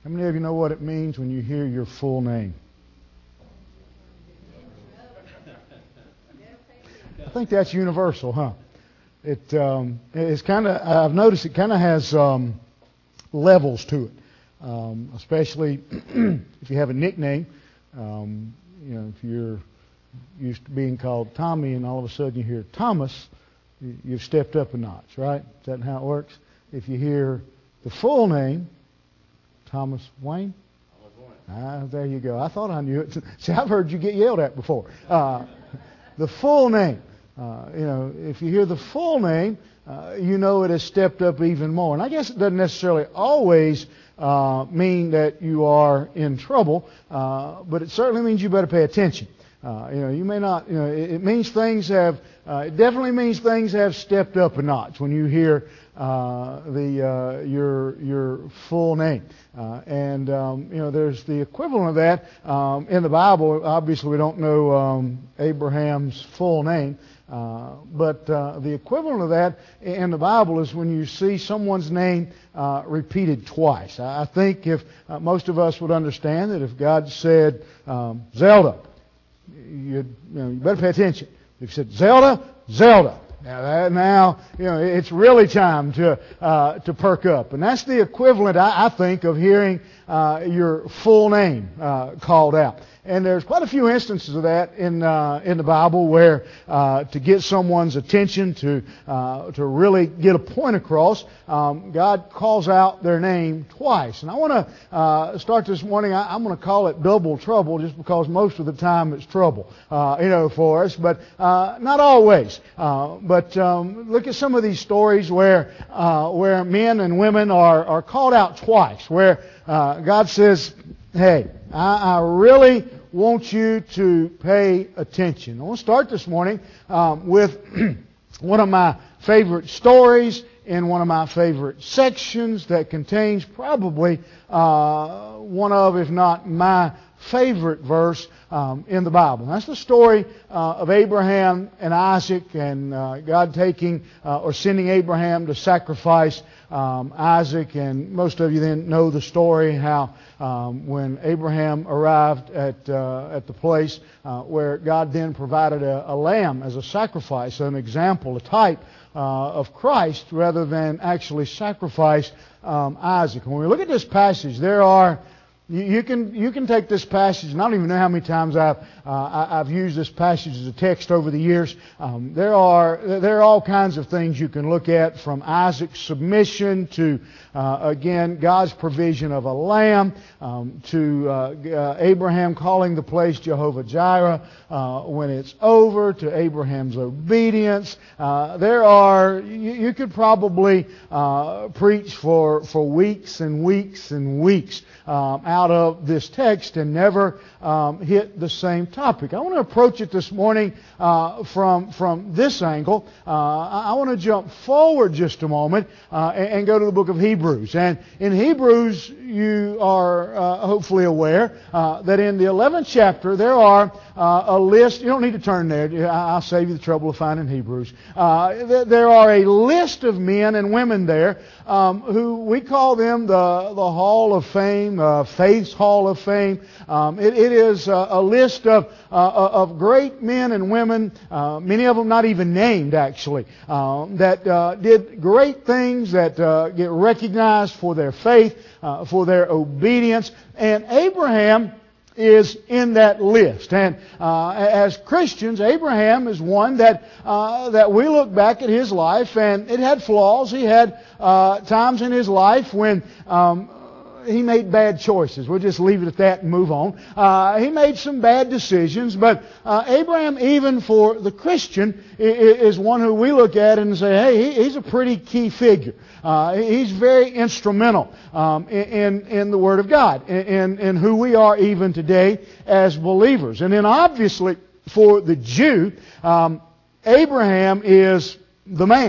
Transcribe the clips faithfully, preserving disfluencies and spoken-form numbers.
How many of you know what it means when you hear your full name? I think that's universal, huh? It um, it's kind of, I've noticed it kind of has um, levels to it, um, especially if you have a nickname. Um, you know, if you're used to being called Tommy and all of a sudden you hear Thomas, you've stepped up a notch, right? Is that how it works? If you hear the full name, Thomas Wayne, ah, there you go. I thought I knew it. See, I've heard you get yelled at before. Uh, the full name, uh, you know, if you hear the full name, uh, you know it has stepped up even more. And I guess it doesn't necessarily always uh, mean that you are in trouble, uh, but it certainly means you better pay attention. Uh, you know, you may not, you know, it, it means things have, uh, it definitely means things have stepped up a notch when you hear uh, the, uh, your, your full name. Uh, and, um, you know, there's the equivalent of that, um, in the Bible. Obviously we don't know, um, Abraham's full name. Uh, but, uh, the equivalent of that in the Bible is when you see someone's name, uh, repeated twice. I, I think if, uh, most of us would understand that if God said, um, Zelda, You, you know, you better pay attention. If you said Zelda, Zelda. Now, that, now you know it's really time to uh, to perk up, and that's the equivalent, I, I think, of hearing uh, your full name uh, called out. And there's quite a few instances of that in uh, in the Bible where uh, to get someone's attention, to uh, to really get a point across, um, God calls out their name twice. And I want to uh, start this morning. I, I'm going to call it double trouble, just because most of the time it's trouble, uh, you know, for us, but uh, not always. Uh, but um, look at some of these stories where uh, where men and women are are called out twice, where uh, God says, "Hey, I, I really want you to pay attention." I want to start this morning um, with one of my favorite stories in one of my favorite sections that contains probably uh, one of, if not my favorite verse um, in the Bible. And that's the story uh, of Abraham and Isaac, and uh, God taking uh, or sending Abraham to sacrifice um, Isaac. And most of you then know the story, how um, when Abraham arrived at uh, at the place uh, where God then provided a, a lamb as a sacrifice, an example, a type uh, of Christ, rather than actually sacrifice um, Isaac. When we look at this passage, there are You, you can you can take this passage, and I don't even know how many times I've uh, I, I've used this passage as a text over the years. Um, there are there are all kinds of things you can look at, from Isaac's submission to uh, again God's provision of a lamb, um, to uh, uh, Abraham calling the place Jehovah Jireh uh, when it's over, to Abraham's obedience. Uh, there are you, you could probably uh, preach for for weeks and weeks and weeks Um, out of this text and never um, hit the same topic. I want to approach it this morning uh, from from this angle. Uh, I want to jump forward just a moment uh, and, and go to the book of Hebrews. And in Hebrews, you are uh, hopefully aware uh, that in the eleventh chapter there are uh, a list. You don't need to turn there. I'll save you the trouble of finding Hebrews. Uh, there are a list of men and women there um, who we call them the the Hall of Fame. Uh, Faith's Hall of Fame. Um, it, it is a, a list of uh, of great men and women, uh, many of them not even named actually, um, that uh, did great things, that uh, get recognized for their faith, uh, for their obedience. And Abraham is in that list. And uh, as Christians, Abraham is one that uh, that we look back at his life, and it had flaws. He had uh, times in his life when um, he made bad choices. We'll just leave it at that and move on. Uh, he made some bad decisions, but uh, Abraham, even for the Christian, is one who we look at and say, hey, he's a pretty key figure. Uh, he's very instrumental um, in in the Word of God, in in who we are even today as believers. And then obviously for the Jew, um, Abraham is the man.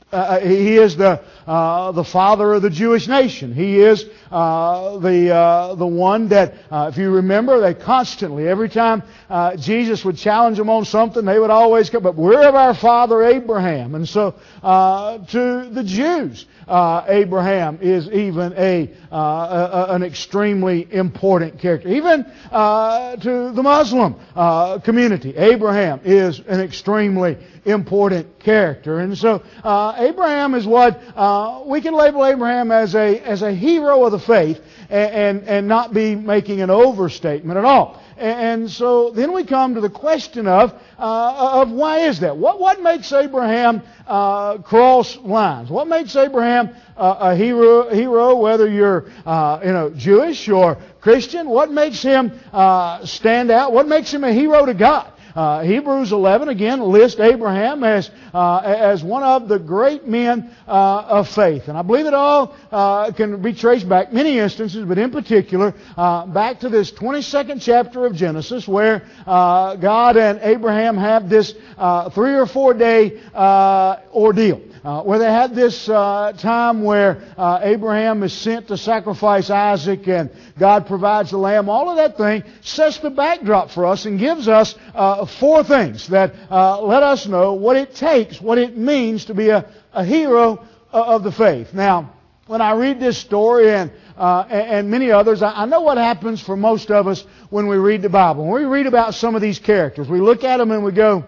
Uh, he is the uh, the father of the Jewish nation. He is uh, the uh, the one that, uh, if you remember, they constantly, every time uh, Jesus would challenge them on something, they would always come, but we're of our father Abraham. And so uh, to the Jews, uh, Abraham is even a, uh, a an extremely important character. Even uh, to the Muslim uh, community, Abraham is an extremely important character. And so uh, Abraham is what uh, we can label Abraham as a as a hero of the faith, and and, and not be making an overstatement at all. And, and so then we come to the question of uh, of why is that? What what makes Abraham uh, cross lines? What makes Abraham uh, a hero? Hero, whether you're uh, you know Jewish or Christian, what makes him uh, stand out? What makes him a hero to God? Uh, Hebrews eleven again lists Abraham as uh, as one of the great men uh, of faith, and I believe it all uh, can be traced back many instances, but in particular uh, back to this twenty-second chapter of Genesis, where uh, God and Abraham have this uh, three or four day uh, ordeal. Uh, where they had this uh, time where uh, Abraham is sent to sacrifice Isaac and God provides the lamb. All of that thing sets the backdrop for us and gives us uh, four things that uh, let us know what it takes, what it means to be a, a hero of the faith. Now, when I read this story and uh, and many others, I know what happens for most of us when we read the Bible. When we read about some of these characters, we look at them and we go,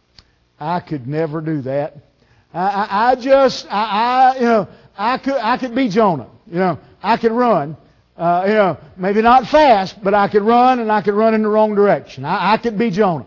I could never do that. I, I, I just, I, I, you know, I could, I could be Jonah. You know, I could run. Uh, you know, maybe not fast, but I could run, and I could run in the wrong direction. I, I could be Jonah.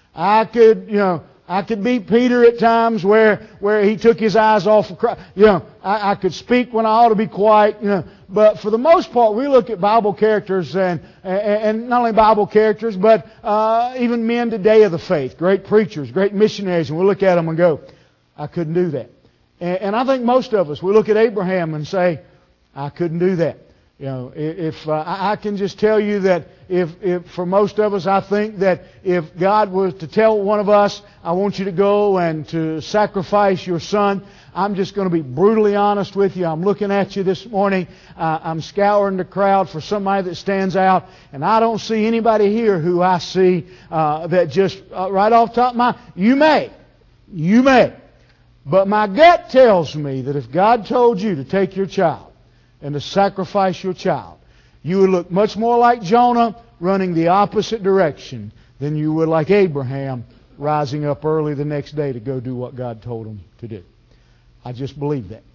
I could, you know, I could be Peter at times where where he took his eyes off of Christ. You know, I, I could speak when I ought to be quiet. You know, but for the most part, we look at Bible characters and and, and not only Bible characters, but uh, even men today of the faith, great preachers, great missionaries, and we look at them and go, I couldn't do that. And, and I think most of us, we look at Abraham and say, I couldn't do that. You know, if uh, I, I can just tell you that if, if for most of us, I think that if God was to tell one of us, I want you to go and to sacrifice your son, I'm just going to be brutally honest with you. I'm looking at you this morning. Uh, I'm scouring the crowd for somebody that stands out, and I don't see anybody here who I see uh, that just uh, right off the top of my, you may, you may. But my gut tells me that if God told you to take your child and to sacrifice your child, you would look much more like Jonah running the opposite direction than you would like Abraham rising up early the next day to go do what God told him to do. I just believe that.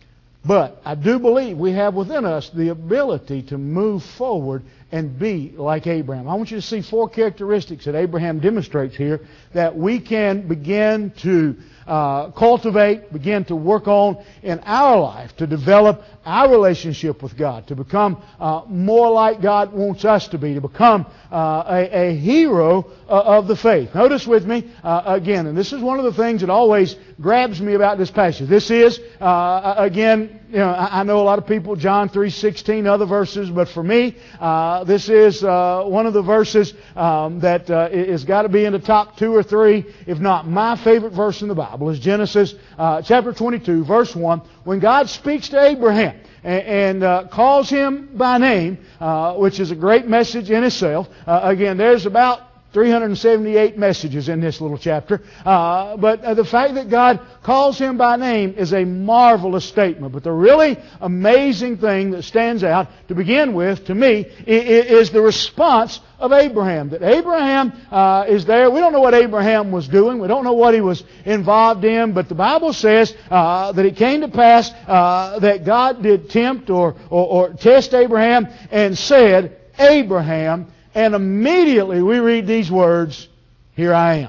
But I do believe we have within us the ability to move forward and be like Abraham. I want you to see four characteristics that Abraham demonstrates here that we can begin to uh, cultivate, begin to work on in our life to develop our relationship with God, to become uh, more like God wants us to be, to become uh, a, a hero uh, of the faith. Notice with me, uh, again, and this is one of the things that always grabs me about this passage. This is, uh, again, you know, I, I know a lot of people, John three sixteen, other verses, but for me, uh, this is uh, one of the verses um, that uh, has got to be in the top two or three, if not my favorite verse in the Bible, is Genesis uh, chapter twenty-two, verse one, when God speaks to Abraham and, and uh, calls him by name, uh, which is a great message in itself. Uh, again, there's about three hundred seventy-eight messages in this little chapter. Uh, but uh, the fact that God calls him by name is a marvelous statement. But the really amazing thing that stands out to begin with, to me, is the response of Abraham. That Abraham uh, is there. We don't know what Abraham was doing. We don't know what he was involved in. But the Bible says uh, that it came to pass uh, that God did tempt or, or, or test Abraham and said, Abraham. And immediately we read these words, here I am.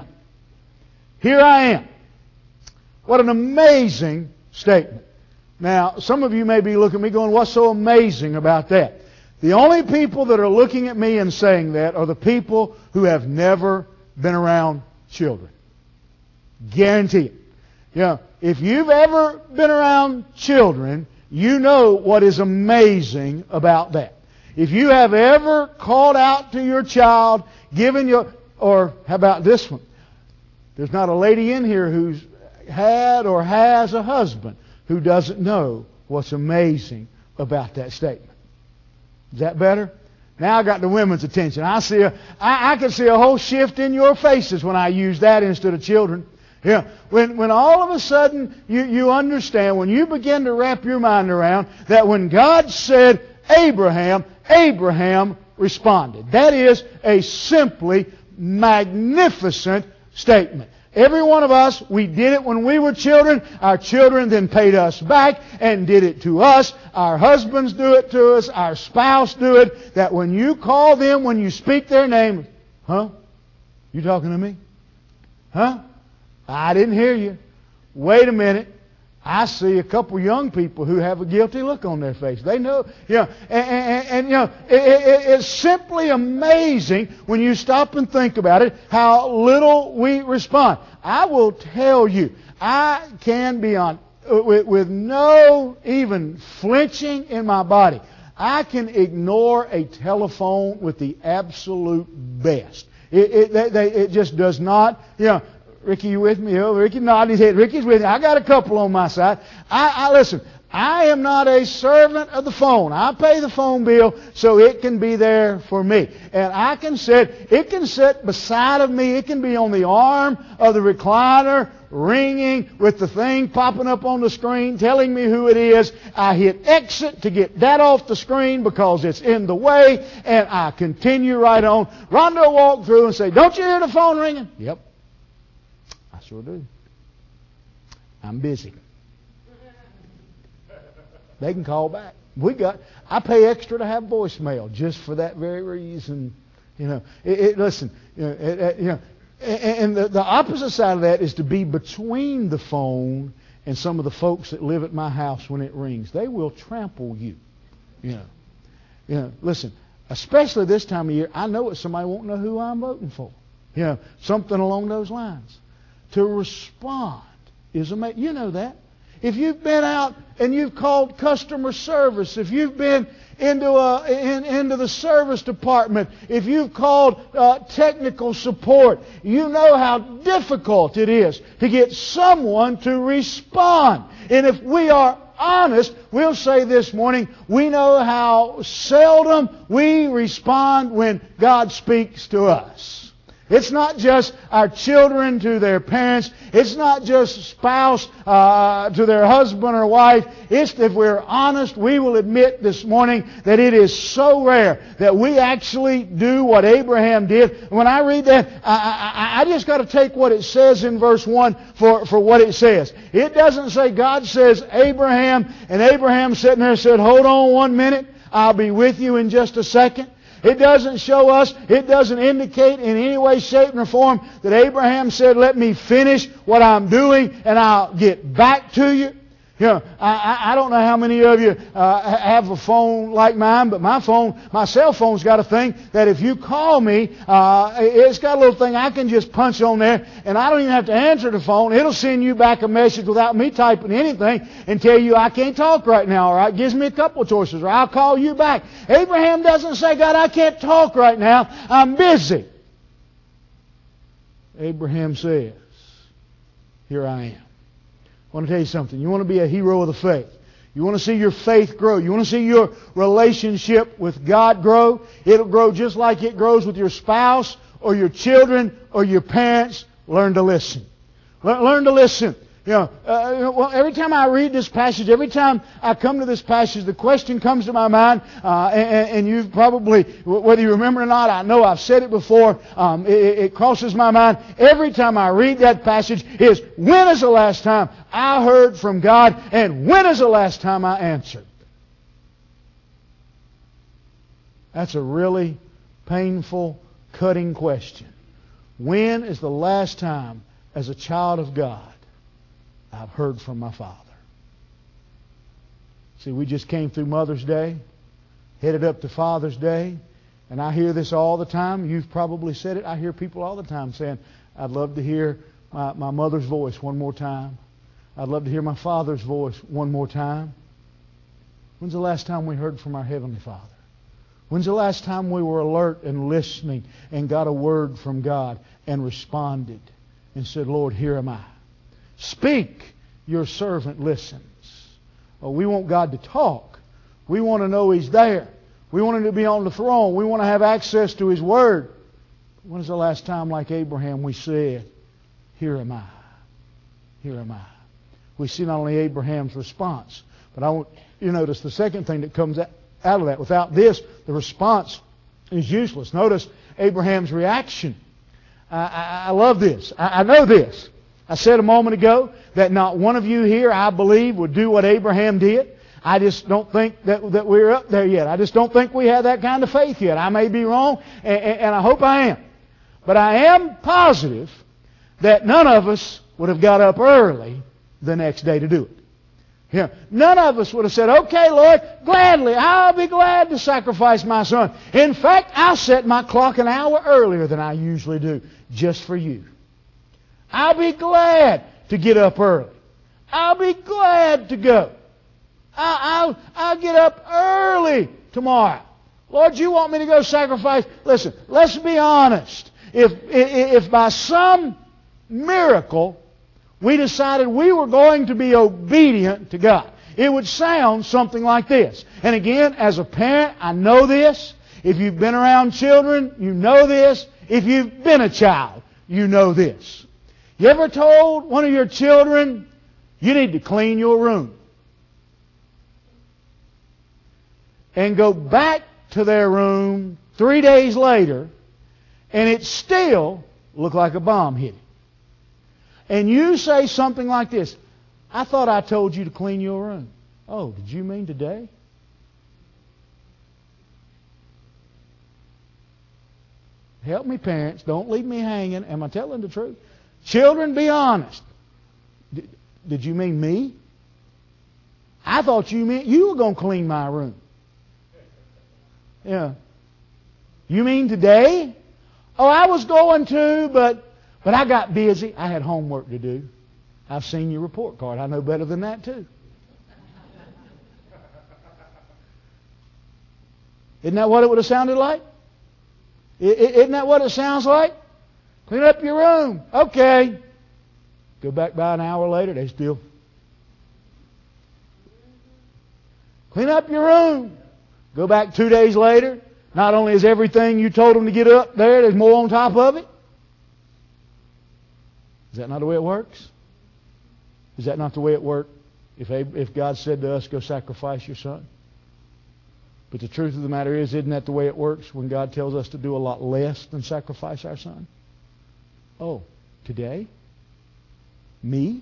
Here I am. What an amazing statement. Now, some of you may be looking at me going, what's so amazing about that? The only people that are looking at me and saying that are the people who have never been around children. Guarantee it. You know, if you've ever been around children, you know what is amazing about that. If you have ever called out to your child, given your, or how about this one? There's not a lady in here who's had or has a husband who doesn't know what's amazing about that statement. Is that better? Now I got the women's attention. I see a, I, I can see a whole shift in your faces when I use that instead of children. Yeah. When when all of a sudden you, you understand, when you begin to wrap your mind around that when God said Abraham, Abraham responded. That is a simply magnificent statement. Every one of us, we did it when we were children. Our children then paid us back and did it to us. Our husbands do it to us. Our spouse do it. That when you call them, when you speak their name, huh? You talking to me? Huh? I didn't hear you. Wait a minute. I see a couple young people who have a guilty look on their face. They know, you know, and, and, and you know, it, it, it's simply amazing when you stop and think about it how little we respond. I will tell you, I can be on with, with no even flinching in my body. I can ignore a telephone with the absolute best. It, it, they, they, it just does not, you know. Ricky, you with me? Oh, Ricky nodded his head. Ricky's with me. I got a couple on my side. I, I listen. I am not a servant of the phone. I pay the phone bill so it can be there for me, and I can sit. It can sit beside of me. It can be on the arm of the recliner, ringing with the thing popping up on the screen, telling me who it is. I hit exit to get that off the screen because it's in the way, and I continue right on. Rhonda will walk through and say, "Don't you hear the phone ringing?" Yep. I sure do. I'm busy. They can call back. We got. I pay extra to have voicemail just for that very reason. You know. It, it, listen. You know. It, it, you know and, and the, the opposite side of that is to be between the phone and some of the folks that live at my house when it rings. They will trample you. You know. You know. Listen. Especially this time of year, I know it. Somebody won't know who I'm voting for. You know. Something along those lines. To respond is amazing. You know that. If you've been out and you've called customer service, if you've been into a, in, into the service department, if you've called uh, technical support, you know how difficult it is to get someone to respond. And if we are honest, we'll say this morning, we know how seldom we respond when God speaks to us. It's not just our children to their parents. It's not just spouse uh, to their husband or wife. It's, if we're honest, we will admit this morning that it is so rare that we actually do what Abraham did. When I read that, I, I, I just got to take what it says in verse one for, for what it says. It doesn't say God says Abraham, and Abraham sitting there said, "Hold on one minute. I'll be with you in just a second." It doesn't show us, it doesn't indicate in any way, shape, or form that Abraham said, "Let me finish what I'm doing and I'll get back to you." You know, I, I don't know how many of you uh, have a phone like mine, but my phone, my cell phone's got a thing that if you call me, uh, it's got a little thing I can just punch on there, and I don't even have to answer the phone. It'll send you back a message without me typing anything and tell you I can't talk right now, or it gives me a couple of choices, or I'll call you back. Abraham doesn't say, "God, I can't talk right now. I'm busy." Abraham says, "Here I am." I want to tell you something. You want to be a hero of the faith. You want to see your faith grow. You want to see your relationship with God grow. It'll grow just like it grows with your spouse or your children or your parents. Learn to listen. Learn to listen. You know, uh, well, every time I read this passage, every time I come to this passage, the question comes to my mind, uh, and, and you've probably, whether you remember or not, I know I've said it before, um, it, it crosses my mind every time I read that passage is, when is the last time I heard from God, and when is the last time I answered? That's a really painful, cutting question. When is the last time, as a child of God, I've heard from my Father? See, we just came through Mother's Day, headed up to Father's Day, and I hear this all the time. You've probably said it. I hear people all the time saying, "I'd love to hear my, my mother's voice one more time. I'd love to hear my father's voice one more time." When's the last time we heard from our Heavenly Father? When's the last time we were alert and listening and got a word from God and responded and said, "Lord, here am I. Speak, your servant listens. Oh, we want God to talk. We want to know He's there. We want Him to be on the throne. We want to have access to His Word. When was the last time, like Abraham, we said, "Here am I. Here am I." We see not only Abraham's response, but I want you to notice the second thing that comes out of that. Without this, the response is useless. Notice Abraham's reaction. I, I, I love this. I, I know this. I said a moment ago that not one of you here, I believe, would do what Abraham did. I just don't think that, that we're up there yet. I just don't think we have that kind of faith yet. I may be wrong, and, and I hope I am. But I am positive that none of us would have got up early the next day to do it. Yeah. None of us would have said, "Okay, Lord, gladly, I'll be glad to sacrifice my son. In fact, I'll set my clock an hour earlier than I usually do, just for you. I'll be glad to get up early. I'll be glad to go. I'll, I'll, I'll get up early tomorrow. Lord, you want me to go sacrifice?" Listen, let's be honest. If, if, if by some miracle we decided we were going to be obedient to God, it would sound something like this. And again, as a parent, I know this. If you've been around children, you know this. If you've been a child, you know this. You ever told one of your children, "You need to clean your room," and go back to their room three days later, and it still looked like a bomb hit it? And you say something like this, "I thought I told you to clean your room." "Oh, did you mean today?" Help me, parents. Don't leave me hanging. Am I telling the truth? Children, be honest. Did, did you mean me? I thought you meant you were going to clean my room. Yeah. You mean today? "Oh, I was going to, but but I got busy. I had homework to do." I've seen your report card. I know better than that too. Isn't that what it would have sounded like? Isn't that what it sounds like? "Clean up your room." Okay. Go back by an hour later, they still. "Clean up your room." Go back two days later. Not only is everything you told them to get up there, there's more on top of it. Is that not the way it works? Is that not the way it worked if, if God said to us, "Go sacrifice your son"? But the truth of the matter is, isn't that the way it works when God tells us to do a lot less than sacrifice our son? "Oh, today? Me?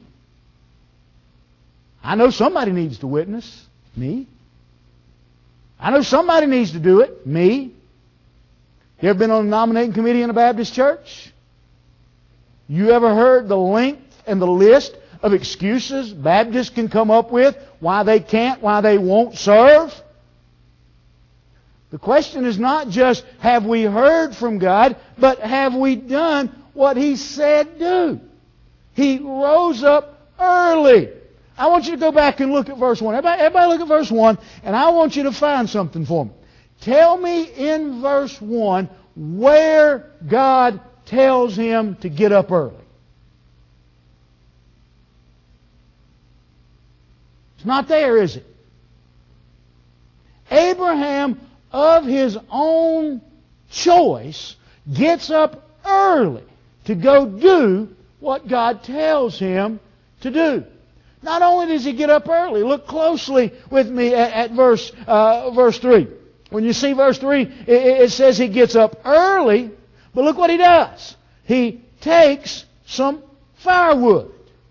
I know somebody needs to witness. Me? I know somebody needs to do it. Me? You ever been on a nominating committee in a Baptist church? You ever heard the length and the list of excuses Baptists can come up with why they can't, why they won't serve? The question is not just have we heard from God, but have we done what He said do? He rose up early. I want you to go back and look at verse one. Everybody, everybody look at verse one, and I want you to find something for me. Tell me in verse one where God tells him to get up early. It's not there, is it? Abraham, of his own choice, gets up early to go do what God tells him to do. Not only does he get up early, look closely with me at, at verse uh, verse three. When you see verse three, it, it says he gets up early, but look what he does. He takes some firewood.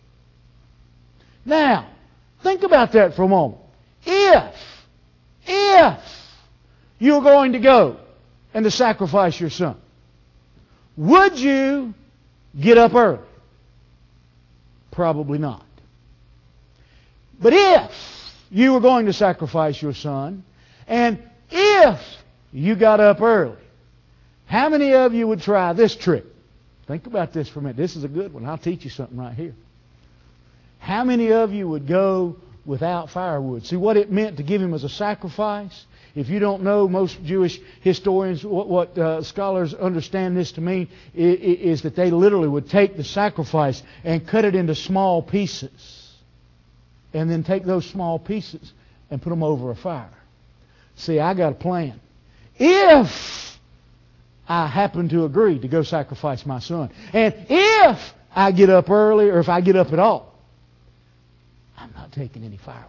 Now, think about that for a moment. If, if you're going to go and to sacrifice your son, would you get up early? Probably not. But if you were going to sacrifice your son, and if you got up early, how many of you would try this trick? Think about this for a minute. This is a good one. I'll teach you something right here. How many of you would go without firewood? See, what it meant to give him as a sacrifice, If you don't know, most Jewish historians, what, what uh, scholars understand this to mean is, is that they literally would take the sacrifice and cut it into small pieces. And then take those small pieces and put them over a fire. See, I got a plan. If I happen to agree to go sacrifice my son, and if I get up early, or if I get up at all, I'm not taking any firewood.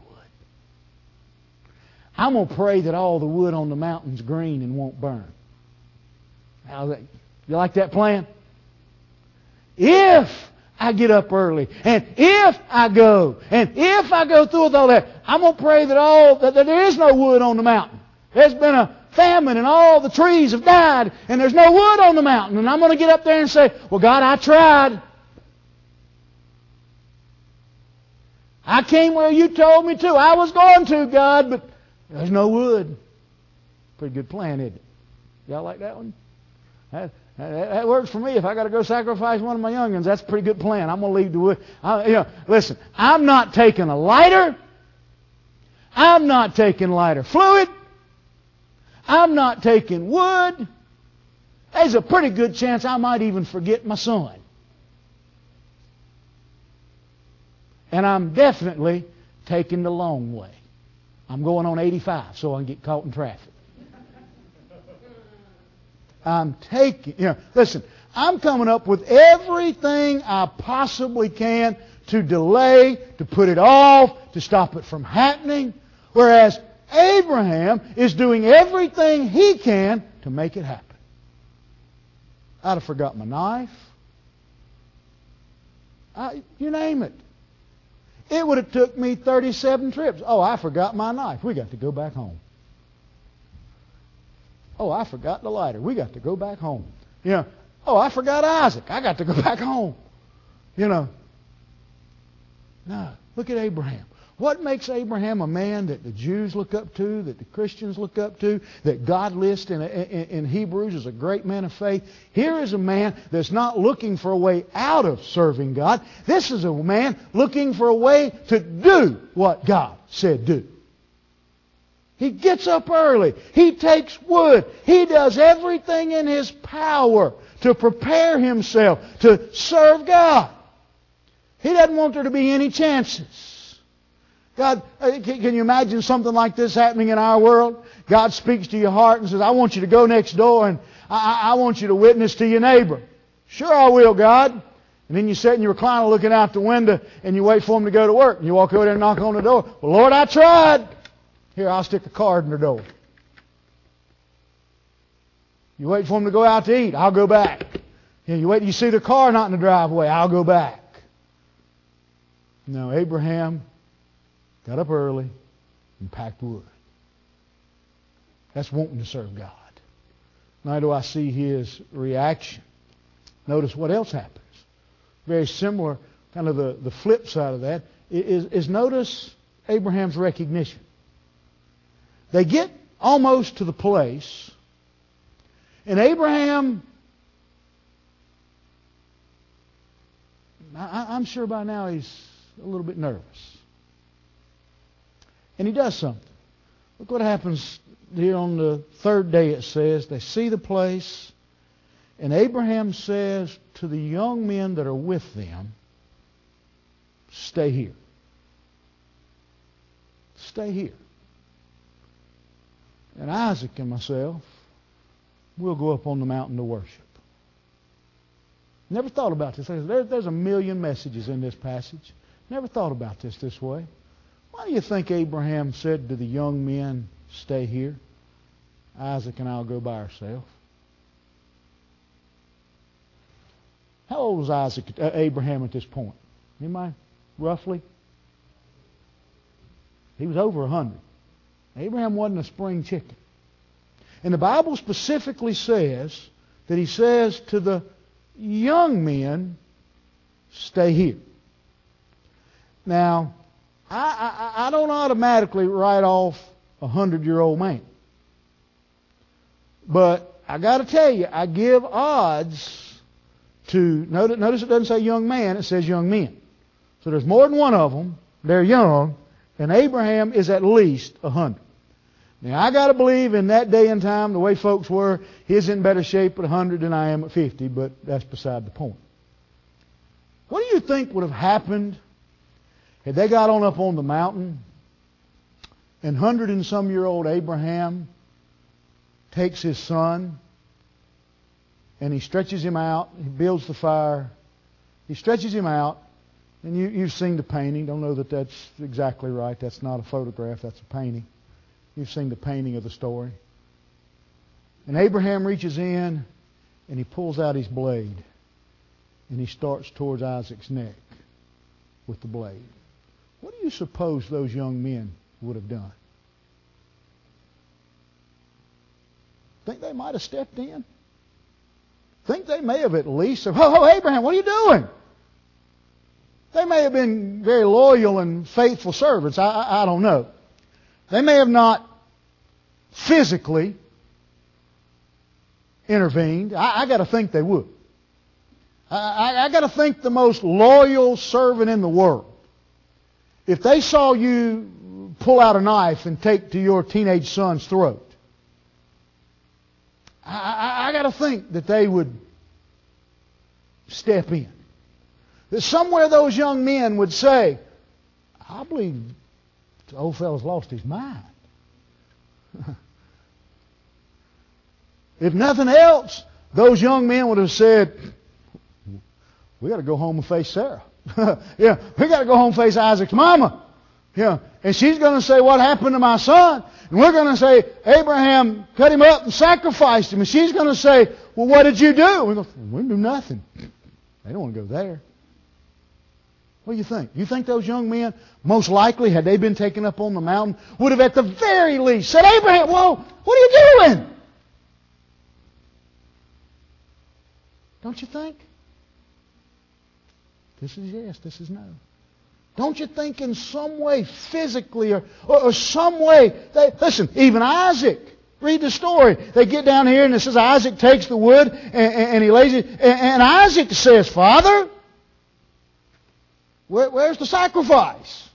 I'm going to pray that all the wood on the mountain's green and won't burn. How's that? You like that plan? If I get up early, and if I go, and if I go through with all that, I'm going to pray that all that, that there is no wood on the mountain. There's been a famine and all the trees have died, and there's no wood on the mountain. And I'm going to get up there and say, well, God, I tried. I came where you told me to. I was going to, God, but there's no wood. Pretty good plan, isn't it? Y'all like that one? That, that, that works for me. If I got to go sacrifice one of my young'uns, that's a pretty good plan. I'm going to leave the wood. I, you know, listen, I'm not taking a lighter. I'm not taking lighter fluid. I'm not taking wood. There's a pretty good chance I might even forget my son. And I'm definitely taking the long way. I'm going on eighty-five so I can get caught in traffic. I'm taking, you know, listen, I'm coming up with everything I possibly can to delay, to put it off, to stop it from happening. Whereas Abraham is doing everything he can to make it happen. I'd have forgot my knife. I, you name it. It would have took me thirty-seven trips. Oh, I forgot my knife. We got to go back home. Oh, I forgot the lighter. We got to go back home. You know, oh, I forgot Isaac. I got to go back home. You know. No, look at Abraham. What makes Abraham a man that the Jews look up to, that the Christians look up to, that God lists in, in, in Hebrews as a great man of faith? Here is a man that's not looking for a way out of serving God. This is a man looking for a way to do what God said do. He gets up early. He takes wood. He does everything in his power to prepare himself to serve God. He doesn't want there to be any chances. God, can you imagine something like this happening in our world? God speaks to your heart and says, I want you to go next door and I, I want you to witness to your neighbor. Sure I will, God. And then you sit in your recliner looking out the window and you wait for him to go to work. And you walk over there and knock on the door. Well, Lord, I tried. Here, I'll stick a card in the door. You wait for him to go out to eat. I'll go back. You wait, you see the car not in the driveway. I'll go back. No, Abraham got up early and packed wood. That's wanting to serve God. Now do I see his reaction. Notice what else happens. Very similar, kind of the, the flip side of that, is, is notice Abraham's recognition. They get almost to the place, and Abraham, I, I'm sure by now he's a little bit nervous. And he does something. Look what happens here on the third day. It says, they see the place, and Abraham says to the young men that are with them, stay here. Stay here. And Isaac and myself, we'll go up on the mountain to worship. Never thought about this. There's a million messages in this passage. Never thought about this this way. Why do you think Abraham said to the young men, stay here? Isaac and I'll go by ourselves. How old was Isaac, uh, Abraham at this point? Anybody? Roughly? He was over a hundred. Abraham wasn't a spring chicken. And the Bible specifically says that he says to the young men, stay here. Now, I, I, I don't automatically write off a hundred-year-old man. But I got to tell you, I give odds to, notice, notice it doesn't say young man, it says young men. So there's more than one of them. They're young. And Abraham is at least a hundred. Now, I got to believe in that day and time, the way folks were, he's in better shape at one hundred than I am at fifty, but that's beside the point. What do you think would have happened had they got on up on the mountain and hundred and some year old Abraham takes his son and he stretches him out, he builds the fire, he stretches him out, and you, you've seen the painting. Don't know that that's exactly right. That's not a photograph, that's a painting. You've seen the painting of the story. And Abraham reaches in and he pulls out his blade and he starts towards Isaac's neck with the blade. What do you suppose those young men would have done? Think they might have stepped in? Think they may have at least said, "Ho, ho, Abraham, what are you doing?" They may have been very loyal and faithful servants. I, I, I don't know. They may have not physically intervened. I, I got to think they would. I, I, I got to think the most loyal servant in the world, if they saw you pull out a knife and take to your teenage son's throat, I, I, I got to think that they would step in. That somewhere those young men would say, "I believe the old fellow's lost his mind." If nothing else, those young men would have said, "We got to go home and face Sarah." Yeah, we got to go home and face Isaac's mama. Yeah, and she's going to say, "What happened to my son?" And we're going to say, "Abraham cut him up and sacrificed him." And she's going to say, "Well, what did you do?" We go, "We didn't do nothing." They don't want to go there. What do you think? You think those young men, most likely, had they been taken up on the mountain, would have at the very least said, "Abraham, whoa, what are you doing?" Don't you think? This is yes, this is no. Don't you think in some way, physically or, or, or some way, they, listen, even Isaac, read the story. They get down here and it says Isaac takes the wood and, and, and he lays it. And, and Isaac says, "Father, where, where's the sacrifice?"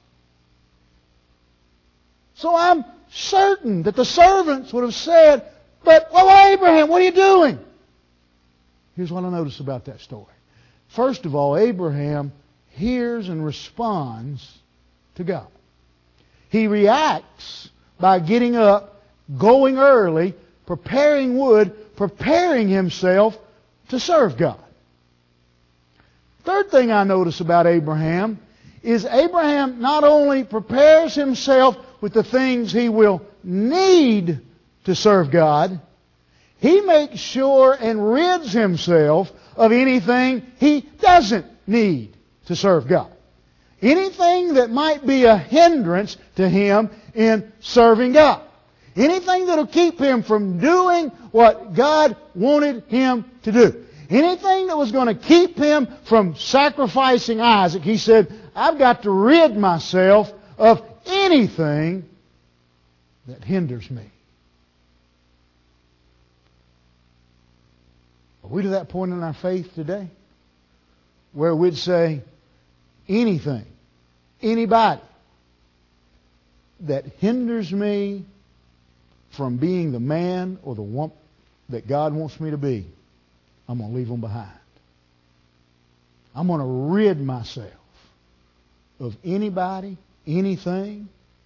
So I'm certain that the servants would have said, "But, well, Abraham, what are you doing?" Here's what I notice about that story. First of all, Abraham hears and responds to God. He reacts by getting up, going early, preparing wood, preparing himself to serve God. Third thing I notice about Abraham is Abraham not only prepares himself with the things he will need to serve God, he makes sure and rids himself of anything he doesn't need to serve God. Anything that might be a hindrance to him in serving God. Anything that will keep him from doing what God wanted him to do. Anything that was going to keep him from sacrificing Isaac. He said, "I've got to rid myself of anything that hinders me." Are we to that point in our faith today where we'd say, anything, anybody that hinders me from being the man or the woman that God wants me to be, I'm going to leave them behind. I'm going to rid myself of anybody, anything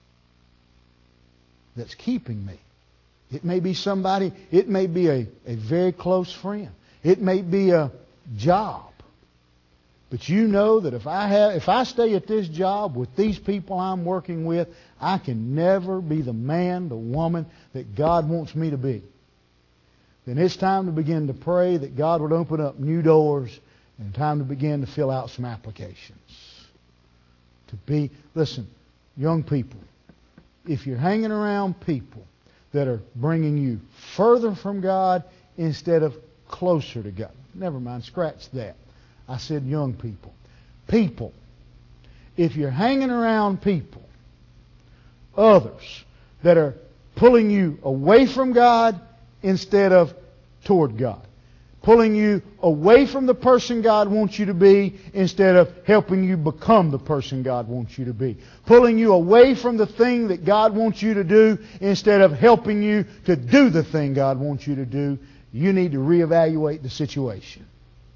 that's keeping me. It may be somebody, it may be a, a very close friend. It may be a job. But you know that if I have, if I stay at this job with these people I'm working with, I can never be the man, the woman that God wants me to be. Then it's time to begin to pray that God would open up new doors and time to begin to fill out some applications. To be, listen, young people, if you're hanging around people that are bringing you further from God instead of closer to God. Never mind, scratch that. I said young people. People. If you're hanging around people, others, that are pulling you away from God instead of toward God. pulling you away from the person God wants you to be instead of helping you become the person God wants you to be. Pulling you away from the thing that God wants you to do instead of helping you to do the thing God wants you to do. You need to reevaluate the situation.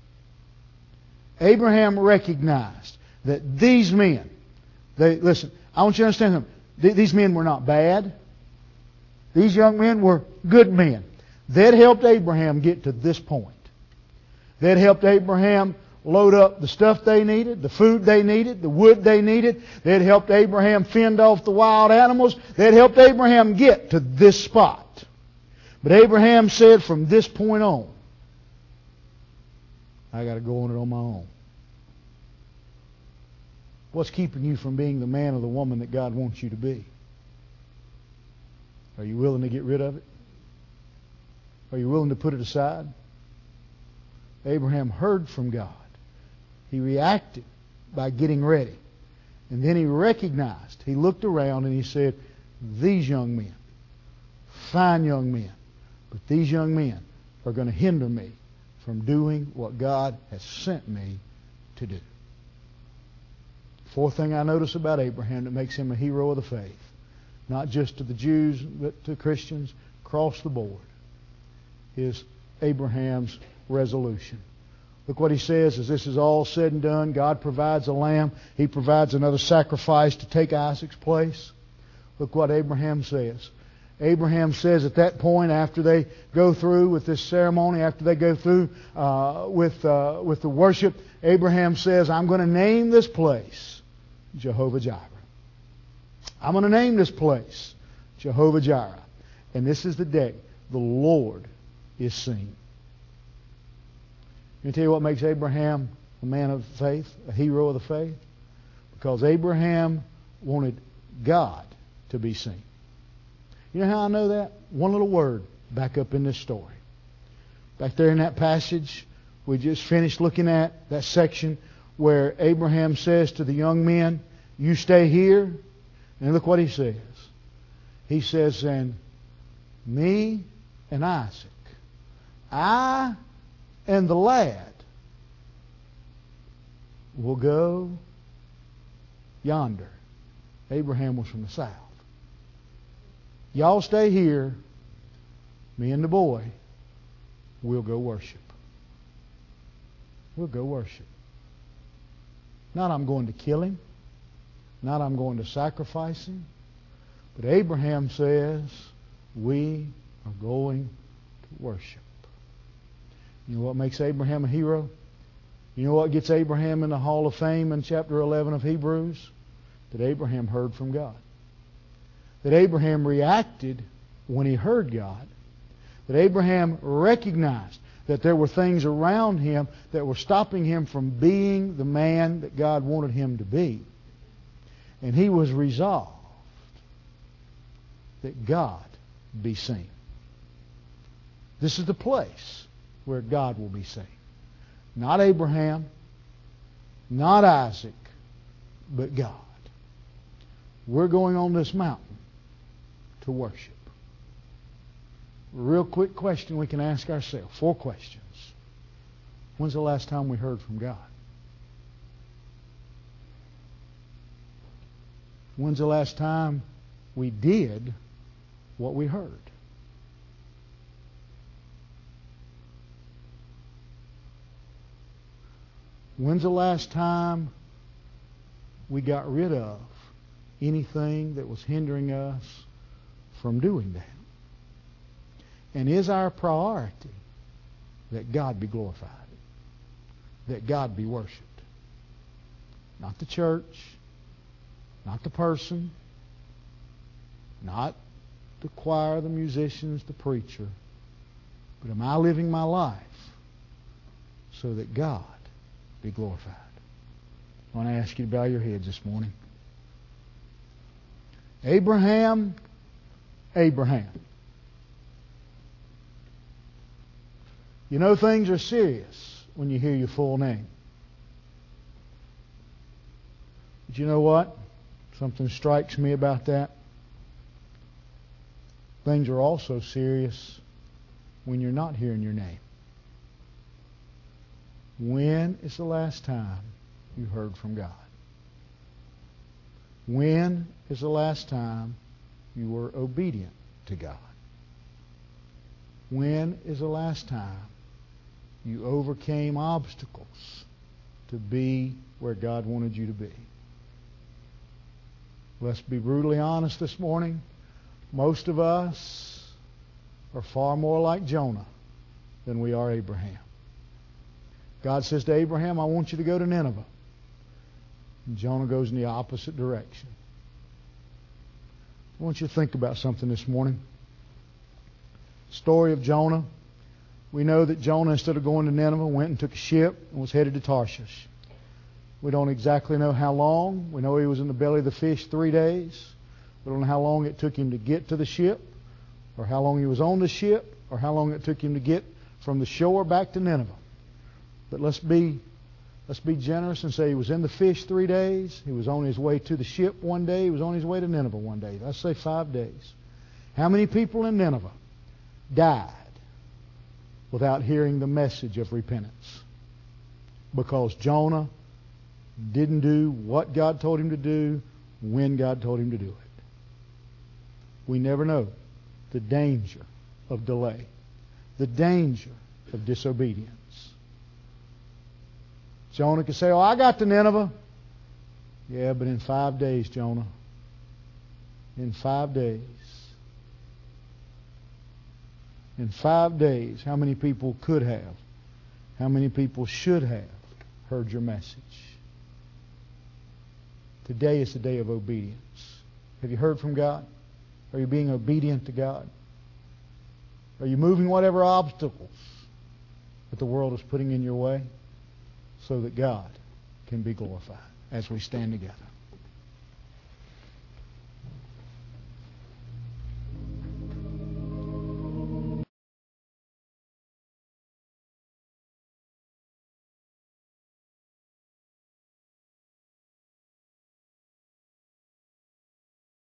Abraham recognized that these men, they listen, I want you to understand something. These men were not bad. These young men were good men. That helped Abraham get to this point. That helped Abraham load up the stuff they needed, the food they needed, the wood they needed. That helped Abraham fend off the wild animals. That helped Abraham get to this spot. But Abraham said, from this point on, I got to go on it on my own. What's keeping you from being the man or the woman that God wants you to be? Are you willing to get rid of it? Are you willing to put it aside? Abraham heard from God. He reacted by getting ready. And then he recognized, he looked around and he said, these young men, fine young men, but these young men are going to hinder me from doing what God has sent me to do. Fourth thing I notice about Abraham that makes him a hero of the faith, not just to the Jews, but to Christians across the board, is Abraham's resolution. Look what he says as this is all said and done. God provides a lamb. He provides another sacrifice to take Isaac's place. Look what Abraham says. Abraham says at that point, after they go through with this ceremony, after they go through uh, with uh, with the worship, Abraham says, I'm going to name this place Jehovah Jireh. I'm going to name this place Jehovah Jireh. And this is the day the Lord is seen. Let me tell you what makes Abraham a man of faith, a hero of the faith. Because Abraham wanted God to be seen. You know how I know that? One little word back up in this story. Back there in that passage, we just finished looking at that section where Abraham says to the young men, you stay here. And look what he says. He says, and me and Isaac, I and the lad will go yonder. Abraham was from the south. Y'all stay here. Me and the boy, we'll go worship. We'll go worship. Not I'm going to kill him. Not I'm going to sacrifice him. But Abraham says, we are going to worship. You know what makes Abraham a hero? You know what gets Abraham in the Hall of Fame in chapter eleven of Hebrews? That Abraham heard from God. That Abraham reacted when he heard God. That Abraham recognized that there were things around him that were stopping him from being the man that God wanted him to be. And he was resolved that God be seen. This is the place where God will be seen. Not Abraham, not Isaac, but God. We're going on this mountain to worship. Real quick question we can ask ourselves. Four questions. When's the last time we heard from God? When's the last time we did what we heard? When's the last time we got rid of anything that was hindering us from doing that? And is our priority that God be glorified? That God be worshipped? Not the church, not the person, not the choir, the musicians, the preacher, but am I living my life so that God be glorified? I want to ask you to bow your heads this morning. Abraham, Abraham. You know things are serious when you hear your full name. But you know what? Something strikes me about that. Things are also serious when you're not hearing your name. When is the last time you heard from God? When is the last time you were obedient to God? When is the last time you overcame obstacles to be where God wanted you to be? Let's be brutally honest this morning. Most of us are far more like Jonah than we are Abraham. God says to Abraham, I want you to go to Nineveh. And Jonah goes in the opposite direction. I want you to think about something this morning. Story of Jonah. We know that Jonah, instead of going to Nineveh, went and took a ship and was headed to Tarshish. We don't exactly know how long. We know he was in the belly of the fish three days. We don't know how long it took him to get to the ship, or how long he was on the ship, or how long it took him to get from the shore back to Nineveh. But let's be let's be generous and say he was in the fish three days. He was on his way to the ship one day. He was on his way to Nineveh one day. Let's say five days. How many people in Nineveh died without hearing the message of repentance? Because Jonah didn't do what God told him to do when God told him to do it. We never know the danger of delay, the danger of disobedience. Jonah could say, oh, I got to Nineveh. Yeah, but in five days, Jonah. In five days. In five days, how many people could have, how many people should have heard your message? Today is the day of obedience. Have you heard from God? Are you being obedient to God? Are you moving whatever obstacles that the world is putting in your way so that God can be glorified as we stand together?